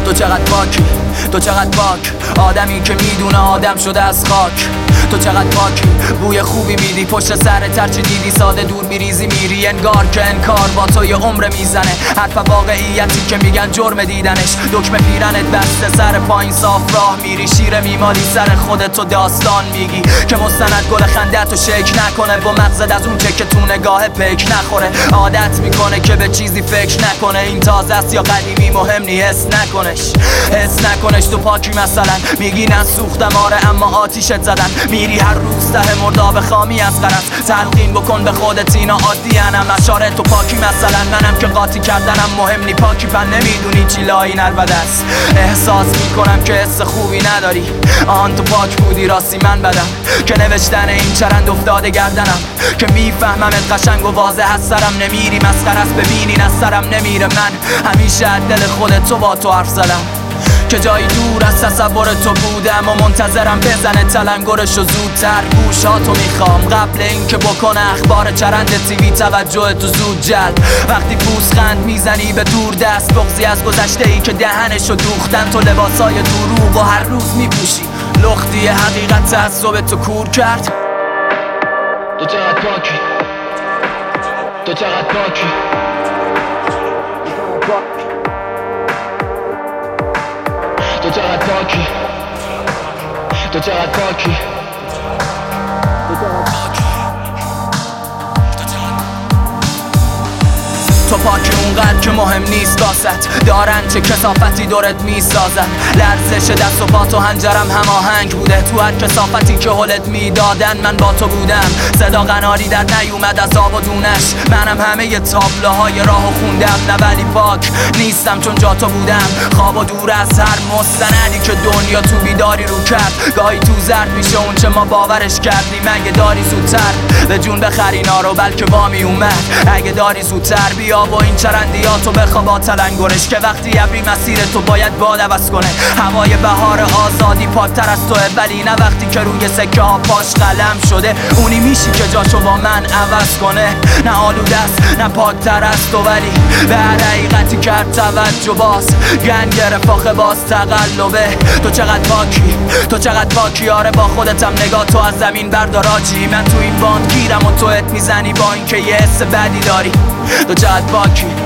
تو چقدر پاکی، تو چقدر پاک، آدمی که میدونه آدم شده از خاک. تو چقدر پاکی، بوی خوبی میدی، پشت سرت هرچی دیدی ساده دور میریزی میری، انگار که انکار با تو یه عمر میزنه. حرف واقعیتی که میگن جرم دیدنش، دکمه پیرنت بسته سر پایین صاف راه میری، شیر میمالی سر خودتو داستان میگی که مستند گل خندتو شک نکنه، با مغزت از اون که تو نگاه پک نخوره. عادت میکنه که به چیزی فکر نکنه، این تازه است یا قدیمی مهم نی، حس نکنش. تو پاکی مثلا میگی نسوختم آره اما آتیشت زدن، میری هر روز ته مرداب خامی از غرض، تلقین بکن به خودت اینا عادی انم اشاره. تو پاکی مثلا منم که قاطی کردنم مهم نی، پاکی پن نمیدونی چی لای نربد است. احساس میکنم که حس خوبی نداری، آن تو پاک بودی راستی من بدم که نوشتن این چرند افتاده گردنم، که میفهممت قشنگ و واضح از سرم نمیری، مسخره است ببینین از سرم نمیره. من همیشه از دل خودت تو با تو حرف زدم که جایی دور از تصور تو بودم و منتظرم بزنه تلنگرشو زودتر. گوشاتو میخوام قبل اینکه بکنه اخبار چرند تیوی توجه تو زود جلب. وقتی پوزخند میزنی به دور دست، بغضی از گذشته ای که دهنشو دوختن، تو لباسای دروغ و هر روز میپوشی، لختی حقیقت تعصب تو کور کرد. تو چقدر پاکی، تو چقدر پاکی، تو چقدر پاکی، تو چقدر پاکی. تو پاکی اونقدر که مهم نیست باست، دارن چه کثافتی دورت میسازن. لرزش دست و پا تو هنجرم هماهنگ بوده، تو هر کثافتی که حلت میدادن من با تو بودم. صدا قناری در نیومد از آب و دونش، منم همه ی تابلوهای راهو خوندم. نه ولی پاک نیستم چون جا تو بودم، خواب و دور از هر مستندی که دنیا تو بیداری رو کرد. گاهی تو زرد میشه اون چه ما باورش کردیم، اگه داری زودتر به جون بخر اینا رو بلکه وامی اومد. اگه داری زودتر بیا و این چرندیاتو بخوا با تلنگرش، که وقتی ابری مسیر تو باید باد عوض کنه. هوای بهار آزادی پاکتر از توه، ولی نه وقتی که روی سکه ها پاش قلم شده. اونی میشی که جاشو با من عوض کنه، نه آلوده است نه پاکتر از تو، ولی به هر حقیقتی کرد توجه باز گنگ گرفت آخه باز تقلبه. تو چقدر پاکی، تو چقدر پاکی، آره با خودتم نگاه تو از زمین بردار آجی. من تو این باند گیرم و تو ات میزنی با اینکه یه حس بدی داری. تو چقدر پاکی.